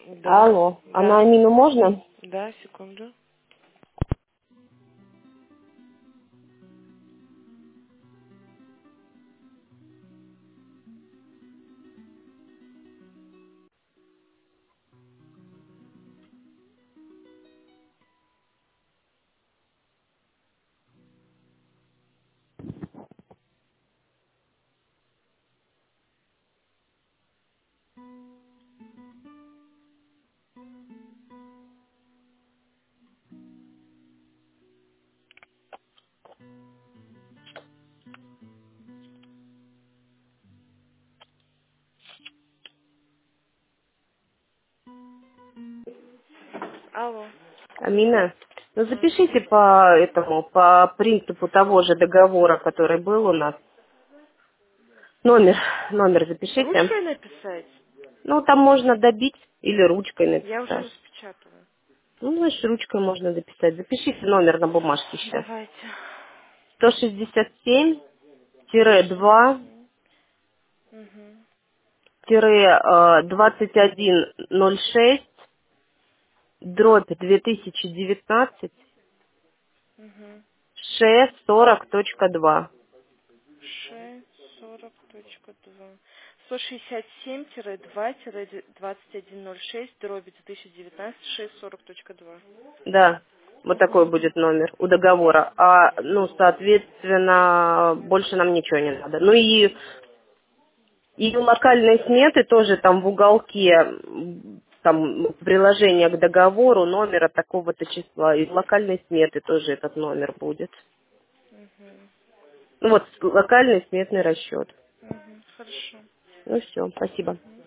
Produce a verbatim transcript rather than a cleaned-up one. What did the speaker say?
Да, Алло, а на да, Амину можно? да, секунду. Алло. Амина, ну М. запишите по этому, по принципу того же договора, который был у нас. Номер, номер запишите. Ручкой написать? Ну, там можно добить или ручкой Я уже написать. распечатала. Ну, значит, ручкой можно дописать. Запишите номер на бумажке сейчас. Давайте. сто шестьдесят семь сто шестьдесят два семь. Угу. двадцать один ноль шесть дробь две тысячи девятнадцать Угу. шесть сорок точка два. Ш сорок точка два. сто шестьдесят семь два двадцать один ноль шесть дробь две тысячи девятнадцать шесть сорок точка два. Да, вот такой Угу. будет номер у договора. А, ну, соответственно, больше нам ничего не надо. Ну и, и локальные сметы тоже там в уголке, м, там приложение к договору номера такого-то числа. И в локальной сметы тоже этот номер будет. Угу. Ну вот, локальный сметный расчет. Угу. Хорошо. Ну все, спасибо. Угу.